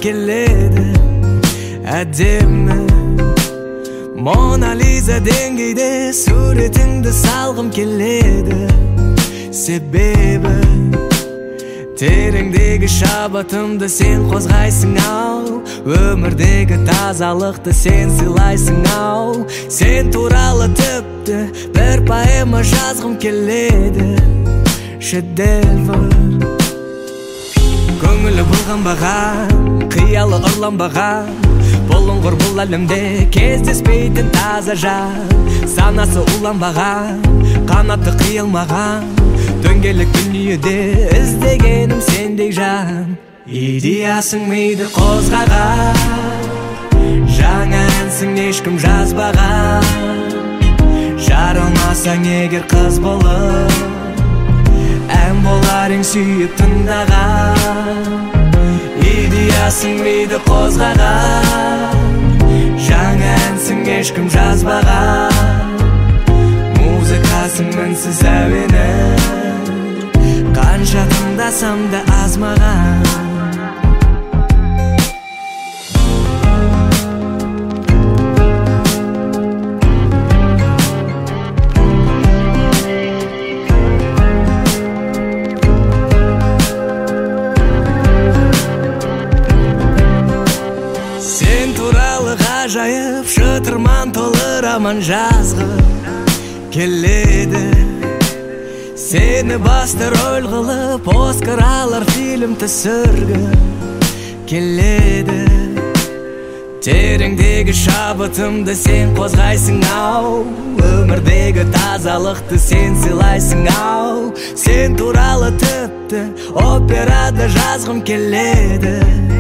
keledi Әдемі Mona Lisa dengeyde suretіңді салғым келеді Себебі тереңдегі шабытымды сен қозғайсың ау Өмірдегі тазалықты сен сыйлайсың ау Сен туралы тіпті бір поэма жазғым келеді Шедевр Көңілі бұлғанбаған, қиялы ұрланбаған Бұлыңғыр бұл әлемде кездеспейтін таза жан Санасы уланбаған, қанаты қиылмаған Дөңгелек дүниеде іздегенім сендей жан Идеясың миды қозғаған Жаңа әнсің ешкім жазбаған Жарылмасаң егер қыз болып Ән болар ең сүйіп тыңдаған Идеясың миды қозғаған Жаңа әнсің ешкім жазбаған Музыкасың мінсіз әуені Қанша тыңдасам да аз маған Ғажайып шытырман толы роман жазғым келеді Сені басты рөл қылып Оскар алар фильм түсіргім келеді Тереңдегі шабытымды сен қозғайсың ау Өмірдегі тазалықты сен сыйлайсың ау Сен туралы тіпті операда жазғым келеді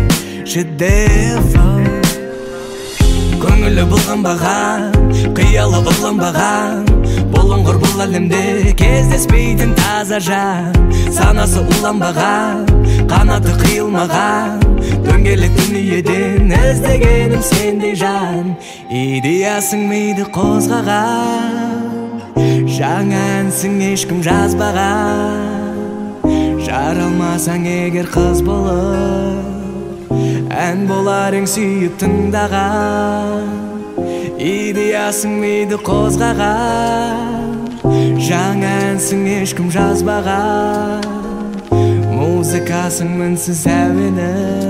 Шедевр Көңілі бұлғанбаған, қиялы ұрланбаған Бұлыңғыр бұл әлемде кездеспейтін таза жан Санасы уланбаған, қанаты қиылмаған Дөңгелек дүниеден іздегенім сендей жан Идеясың миды қозғаған Жаңа әнсің ешкім жазбаған Жаралмасаң егер қыз болып Ән болар ең сүйіп тыңдаған Идеясың миды қозғаған Жаңа әнсің ешкім жазбаған Музыкасың мінсіз әуені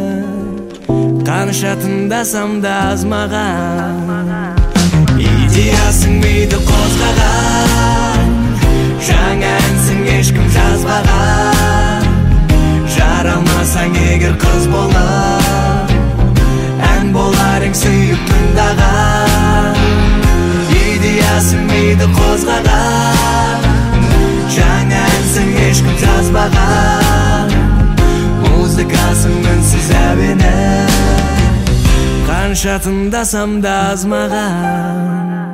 Қанша тыңдасам да аз маған Идеясың миды қозғаған Жаңа әнсің ешкім жазбаған Жаралмасаң егер қыз болып Ән болар ең сүйіп тыңдаған Идеясың миды қозғаған Жаңа әнсің ешкім жазбаған Музыкасың мінсіз әуені Қанша тыңдасам да аз маған